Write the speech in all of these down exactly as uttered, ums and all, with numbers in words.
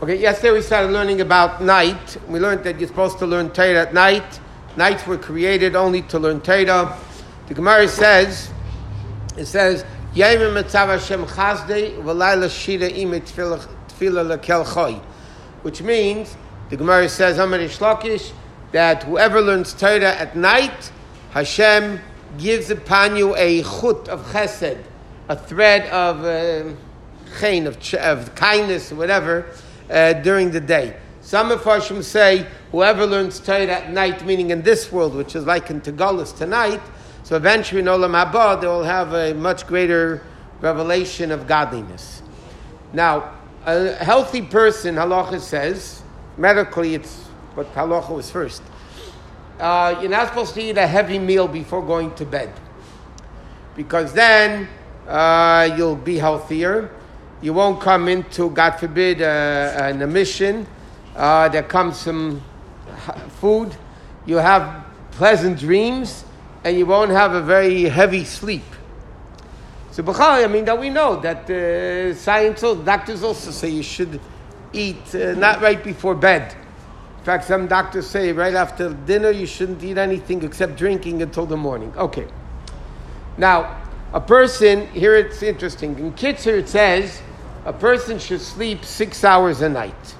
Okay, yesterday we started learning about night. We learned that you're supposed to learn Torah at night. Nights were created only to learn Torah. The Gemara says, it says, Yayim Matzav Hashem Chazdei V'Layla Shira Ime Tefillah Lekel Choy, which means, the Gemara says, Amar Reish Lakish, that whoever learns Torah at night, Hashem gives upon you a chut of chesed, a thread of uh, chen, of, ch- of kindness, or whatever, uh, during the day. Some Mepharshim say, whoever learns Torah at night, meaning in this world, which is like in Tegalos tonight, so eventually in Olam Haba, they will have a much greater revelation of godliness. Now, a healthy person, halacha says, medically it's what halacha was first, uh, you're not supposed to eat a heavy meal before going to bed, because then uh, you'll be healthier. You won't come into, God forbid, uh, an emission. Uh, there comes some food. You have pleasant dreams, and you won't have a very heavy sleep. So, I mean, that we know that uh, science, doctors also say you should eat uh, not right before bed. In fact, some doctors say right after dinner you shouldn't eat anything except drinking until the morning. Okay. Now, a person, here it's interesting. In Kitzur it says a person should sleep six hours a night.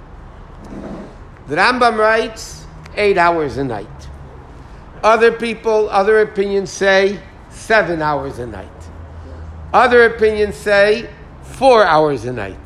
The Rambam writes eight hours a night. Other people, other opinions say seven hours a night. Other opinions say four hours a night.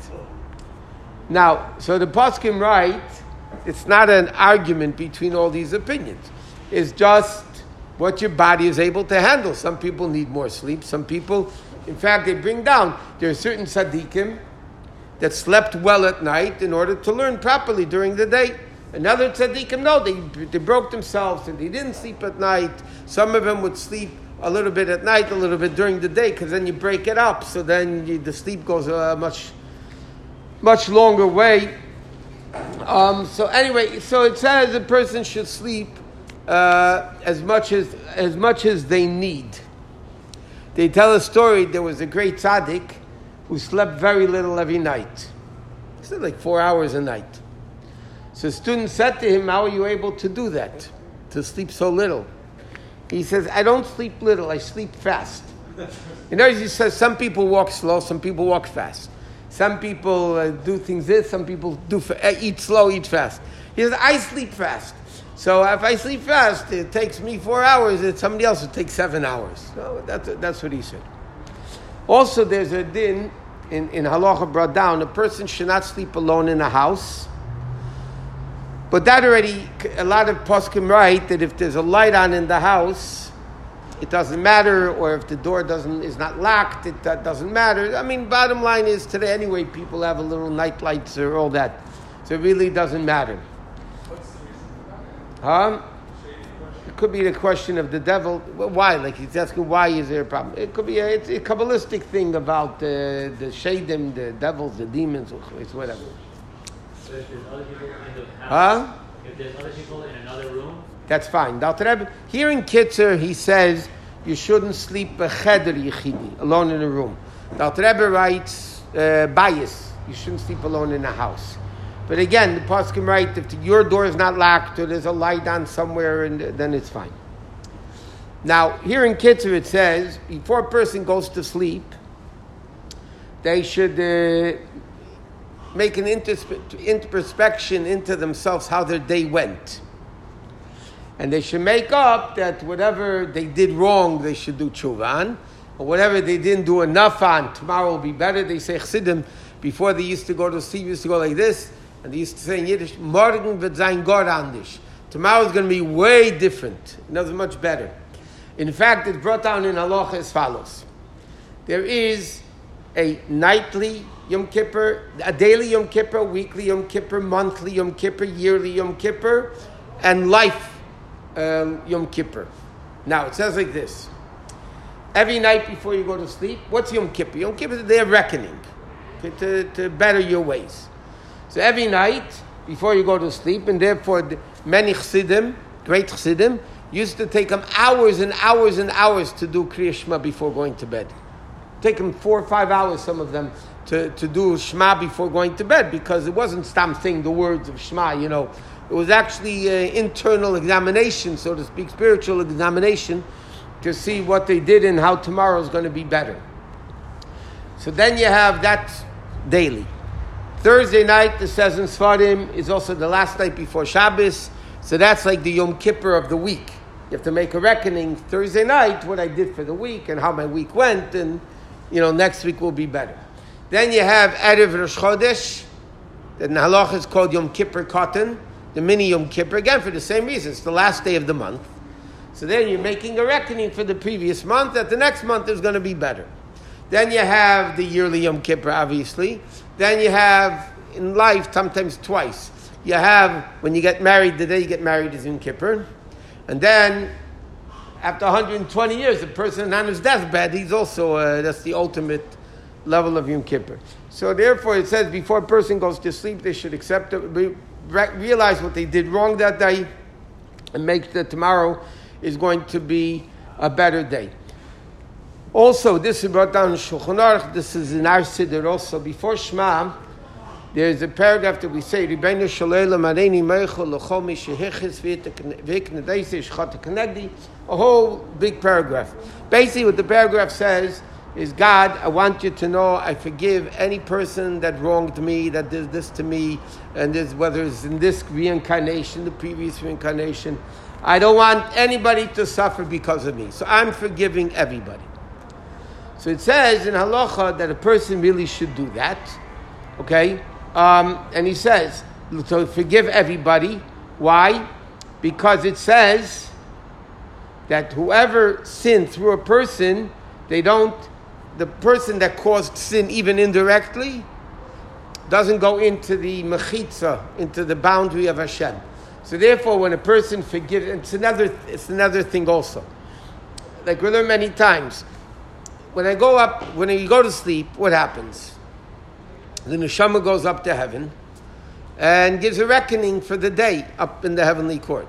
Now, so the poskim write, it's not an argument between all these opinions. It's just what your body is able to handle. Some people need more sleep. Some people, in fact, they bring down, there are certain tzaddikim that slept well at night in order to learn properly during the day. Another tzaddikim, no, they, they broke themselves and they didn't sleep at night. Some of them would sleep a little bit at night, a little bit during the day, because then you break it up. So then you, the sleep goes a much, much longer way. Um, so anyway, so it says a person should sleep uh, as much as as much as they need. They tell a story. There was a great tzaddik who slept very little every night. He slept like four hours a night. So a student said to him, "How are you able to do that? To sleep so little?" He says, "I don't sleep little. I sleep fast." You know, he says some people walk slow, some people walk fast. Some people uh, do things this, some people do uh, eat slow, eat fast. He says, I sleep fast. So if I sleep fast, it takes me four hours, it's somebody else who takes seven hours. So that's, that's what he said. Also, there's a din in, in halacha brought down, a person should not sleep alone in a house. But that already, a lot of poskim write that if there's a light on in the house, it doesn't matter, or if the door doesn't is not locked, it that doesn't matter. I mean, bottom line is today anyway, people have a little night lights or all that, so it really doesn't matter. What's the reason for that? Huh? It could be the question of the devil. Why? Like he's asking, why is there a problem? It could be a, it's a kabbalistic thing about the the shadim, the devils, the demons, it's whatever. So if there's other people in the house, Huh? if there's other people in another room, that's fine. Rebbe, here in Kitzur, he says you shouldn't sleep b'cheder yichidi, alone in a room. Rebbe writes uh, bias. You shouldn't sleep alone in a house. But again, the poskim write if the, your door is not locked or there's a light on somewhere, and then it's fine. Now, here in Kitzur, it says before a person goes to sleep, they should uh, make an intros- introspection into themselves how their day went. And they should make up that whatever they did wrong, they should do tshuva on. Or whatever they didn't do enough on, tomorrow will be better. They say Chassidim, before they used to go to sleep, used to go like this. And they used to say in Yiddish, Morgen wird sein Gott anders. Tomorrow is going to be way different. In other words, much better. In fact, it's brought down in halacha as follows. There is a nightly Yom Kippur, a daily Yom Kippur, weekly Yom Kippur, monthly Yom Kippur, yearly Yom Kippur, and life Um, Yom Kippur. Now, it says like this. Every night before you go to sleep, what's Yom Kippur? Yom Kippur is the day of reckoning, okay, to, to better your ways. So every night before you go to sleep, and therefore the, many chassidim, great chassidim, used to take them hours and hours and hours to do Kriya Shema before going to bed. Take them four or five hours, some of them, to, to do Shema before going to bed, because it wasn't Stam saying the words of Shema, you know. It was actually an internal examination, so to speak, spiritual examination, to see what they did and how tomorrow is going to be better. So then you have that daily. Thursday night, the says in Sfarim, is also the last night before Shabbos, so that's like the Yom Kippur of the week. You have to make a reckoning Thursday night, what I did for the week and how my week went, and you know, next week will be better. Then you have Erev Rosh Chodesh, that in Halach is called Yom Kippur Katan, the mini Yom Kippur, again for the same reason. It's the last day of the month. So then you're making a reckoning for the previous month, that the next month is going to be better. Then you have the yearly Yom Kippur, obviously. Then you have, in life, sometimes twice. You have, when you get married, the day you get married is Yom Kippur. And then, after one hundred twenty years, the person on his deathbed, he's also, uh, that's the ultimate level of Yom Kippur. So therefore it says before a person goes to sleep, they should accept it, re- realize what they did wrong that day, and make that tomorrow is going to be a better day. Also, this is brought down in Shulchan Aruch, this is in our Siddur also. Before Shema, there's a paragraph that we say, Ribeinu Shalom Areini Meichel L'chol Mi Shehichis V'Iknedeisi Shchat Kenegdi, a whole big paragraph. Basically what the paragraph says is, God, I want you to know I forgive any person that wronged me, that did this to me, and this, whether it's in this reincarnation, the previous reincarnation. I don't want anybody to suffer because of me. So I'm forgiving everybody. So it says in Halacha that a person really should do that. Okay? Um, and he says, to forgive everybody. Why? Because it says that whoever sinned through a person, they don't, the person that caused sin even indirectly doesn't go into the mechitza, into the boundary of Hashem. So therefore, when a person forgives, it's another, it's another thing also. Like we learn many times, when I go up, when you go to sleep, what happens? The neshama goes up to heaven and gives a reckoning for the day up in the heavenly court.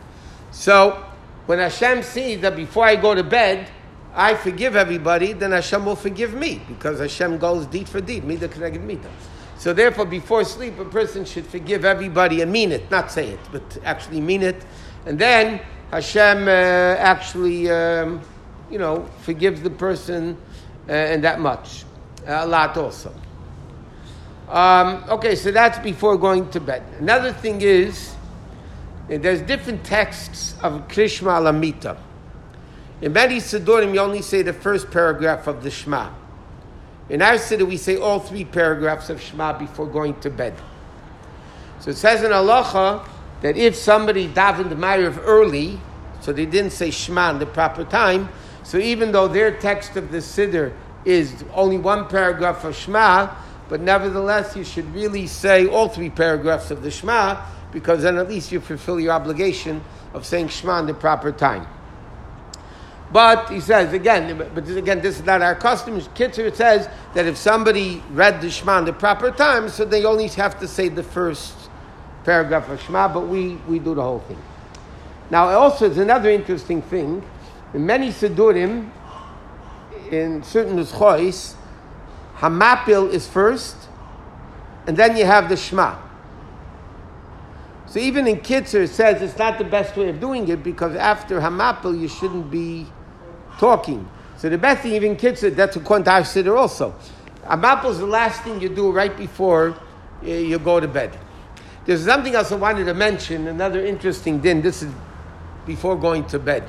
So when Hashem sees that before I go to bed, I forgive everybody, then Hashem will forgive me, because Hashem goes deed for deed, mida k'neged mida. So therefore, before sleep, a person should forgive everybody and mean it, not say it, but actually mean it. And then Hashem uh, actually, um, you know, forgives the person uh, and that much. Uh, a lot also. Um, okay, so that's before going to bed. Another thing is, there's different texts of Krishma Alamita. In many Siddurim, you only say the first paragraph of the Shema. In our Siddur, we say all three paragraphs of Shema before going to bed. So it says in Halacha that if somebody davened the Ma'ariv early, so they didn't say Shema in the proper time, so even though their text of the Siddur is only one paragraph of Shema, but nevertheless you should really say all three paragraphs of the Shema, because then at least you fulfill your obligation of saying Shema in the proper time. But he says again, but this, again, this is not our custom. Kitzur, it says that if somebody read the Shema in the proper time, so they only have to say the first paragraph of Shema, but we, we do the whole thing. Now, also, there's another interesting thing. In many Siddurim, in certain Nuschois, Hamapil is first, and then you have the Shema. So even in Kitzur, it says it's not the best way of doing it, because after Hamapil, you shouldn't be talking. So the best thing, even Kitzur, that's according to our Siddur also. Hamapil is the last thing you do right before uh, you go to bed. There's something else I wanted to mention, another interesting din. This is before going to bed.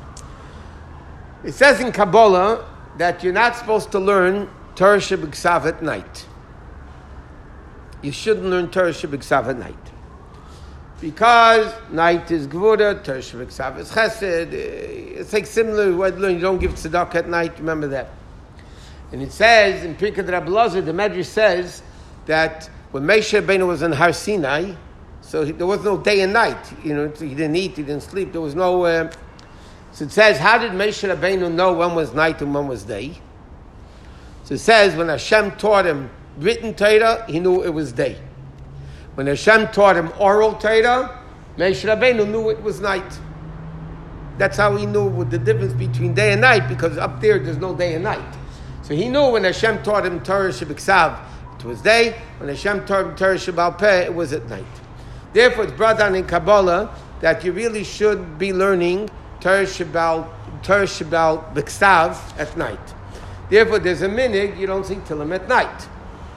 It says in Kabbalah that you're not supposed to learn Torah Shebiksav at night. You shouldn't learn Torah Shebiksav at night. Because night is Gvura, Torah Shebiksav is Chesed. It's like similar to what you don't give tzedakah at night, remember that. And it says, in Pirkei Rabbi Elazar, the Medrash says that when Moshe Rabbeinu was in Har Sinai, so he, there was no day and night. You know, he didn't eat, he didn't sleep. There was no... Uh, so it says, how did Moshe Rabbeinu know when was night and when was day? So it says, when Hashem taught him written Torah, he knew it was day. When Hashem taught him oral Torah, Moshe Rabbeinu knew it was night. That's how he knew what the difference between day and night, because up there, there's no day and night. So he knew when Hashem taught him Torah Shebiksav, it was day. When Hashem taught him Torah Shebal Peh, it was at night. Therefore, it's brought down in Kabbalah that you really should be learning Torah Shebal, Torah Shebal Biksav at night. Therefore, there's a minig, you don't see Tillim at night.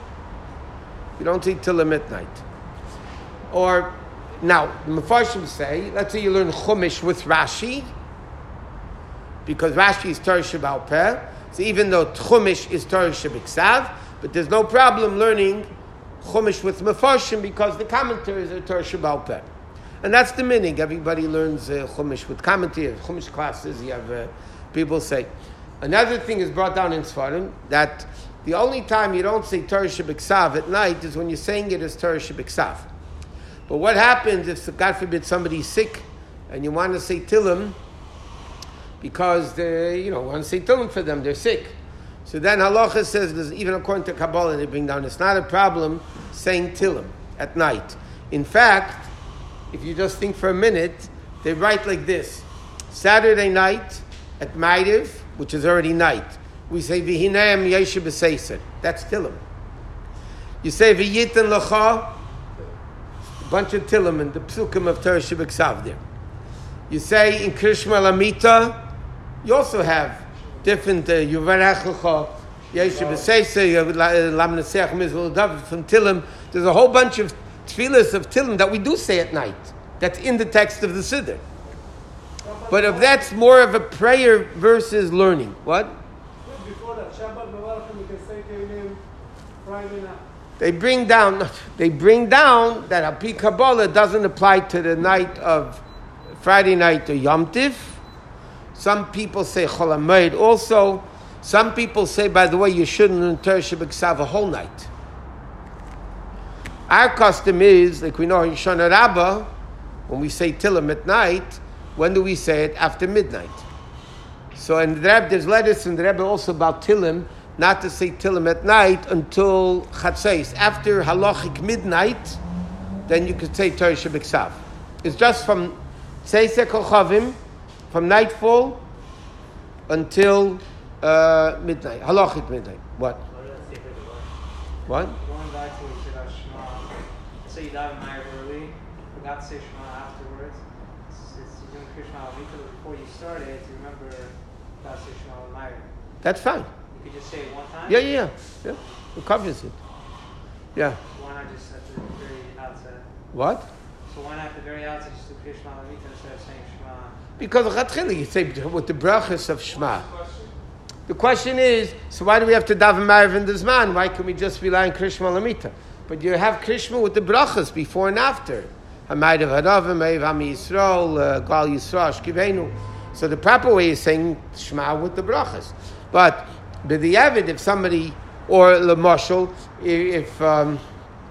You don't see Tillim at night. Or, now, the Mefarshim say, let's say you learn Chumash with Rashi, because Rashi is Torah Shebal Peh, so even though Chumash is Torah Shebiksav, but there's no problem learning Chumash with Mefarshim because the commentaries are Torah Shebal Peh. And that's the minig. Everybody learns uh, Chumash with commentary, Chumash classes, you have uh, people say. Another thing is brought down in Sfarim, that the only time you don't say Torah Shebiksav at night is when you're saying it as Torah Shebiksav. But what happens if, God forbid, somebody's sick and you want to say Tillim because they, you know, want to say Tillim for them, they're sick. So then Halacha says, there's, even according to Kabbalah, they bring down, it's not a problem saying Tillim at night. In fact, if you just think for a minute, they write like this. Saturday night at Ma'ariv, which is already night, we say V'hineim Yeshe B'Seiser. That's Tillim. You say V'yitin L'cha, a bunch of Tillim in the Psukim of Torah Shebiksav there. You say in Krishma Lamita, you also have different Yuvarech L'cha, Yeshe B'Seiser, Lam Neseach Mizvah David from Tillim. There's a whole bunch of tefillas of Tillim that we do say at night. That's in the text of the Siddur. But if that's more of a prayer versus learning, what? Before that, Shabbat Mevarachim, you can say Tehillim Friday night. They bring down, they bring down that Al-Pi Kabbalah doesn't apply to the night of Friday night or Yom Tiv. Some people say Chol HaMoed also. Some people say, by the way, you shouldn't learn Torah Shebiksav a whole night. Our custom is, like we know in Shana Rabbah, when we say Tillim at night, when do we say it? After midnight. So in the Rebbe, there's letters in the Rebbe also about Tillim, not to say Tillim at night until Chatzos. After halachic midnight, then you could say Torah Shebiksav. It's just from Seisei Kochavim, from nightfall until uh, midnight, halachic midnight. What? What? Going back to what you said about Shema, so you dive in Ma'ariv early, forgot to say Shema afterwards. It's, it's you're doing Krishna Avita, but before you started, you remember forgot to say Shema with Ma'ariv. That's fine. You could just say it one time? Yeah, yeah, yeah. yeah. It covers it. Yeah. So why not just at the very outset? What? So why not at the very outset just do Krishna Avita instead of saying Shema? Because of Chatchila, you say with the brachas of Shema. The question is, so why do we have to daven Ma'ariv in the Zman? Why can we just rely on Krishma Lamita? But you have Krishma with the brachas before and after. Hamaydav Haravim, Eiv Am Yisrael, Gal Yisrael, Shkivenu. So the proper way is saying Shema with the brachas. But b'diavad, if somebody, or l'mashal, if um,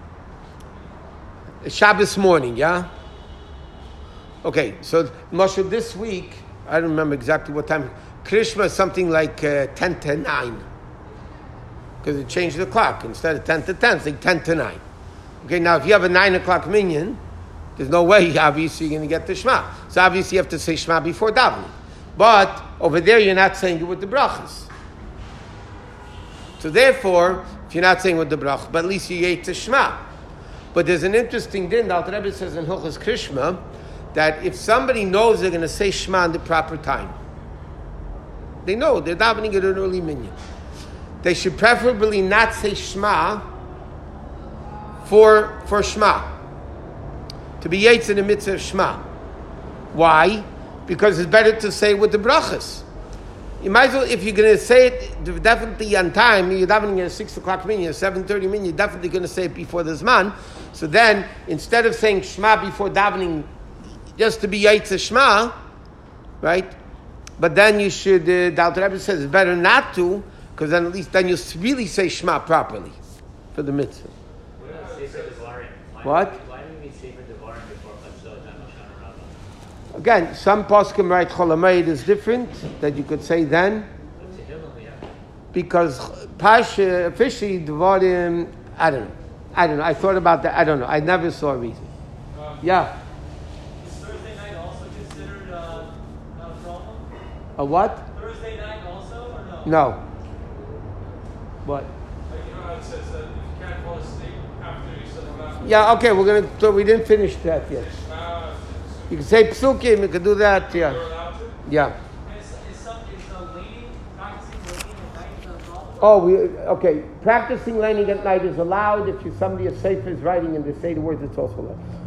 Shabbos morning, yeah. Okay, so mashal this week, I don't remember exactly what time. Krishma is something like uh, ten to nine. Because it changed the clock. Instead of ten to ten, it's like ten to nine. Okay, now if you have a nine o'clock minyan, there's no way, obviously, you're going to get the Shema. So obviously you have to say Shema before davening. But over there, you're not saying it with the brachas. So therefore, if you're not saying with the brach, but at least you ate the Shema. But there's an interesting din, the Alter Rebbe says in Hilchos Krishma, that if somebody knows they're going to say Shema in the proper time, they know, they're davening at an early minyan, they should preferably not say Shema for, for Shema. To be Yates in the midst of Shema. Why? Because it's better to say with the brachas. You might as well, if you're going to say it definitely on time, you're davening at a six o'clock minyan, seven thirty minyan, you're definitely going to say it before the Zman. So then, instead of saying Shema before davening, just to be Yaitz Shema, right? But then you should, uh, the Alter Rebbe says it's better not to, because then at least then you really say Shema properly for the mitzvah. What? Why do we say for Devarim before Chatzot and Hoshana Rabbah? Again, some poskim write Chol HaMoed is different, that you could say then. Because Pasha, officially, Devarim, I don't know. I don't know. I thought about that. I don't know. I never saw a reason. Um, Yeah. Is Thursday night also considered uh, not a problem? A what? Thursday night also, or no? No. What? Like, you know how it says that if you can't fall asleep after you said Rambam. Yeah, okay, we're gonna. So we didn't finish that yet. Uh, You can say psukim. You can do that. you're Yeah, allowed to? yeah. Is, is, some, is the leaning, practicing leaning at night involved? Oh, we okay. Practicing learning at night is allowed if you somebody a sefer is writing and they say the words. It's also allowed.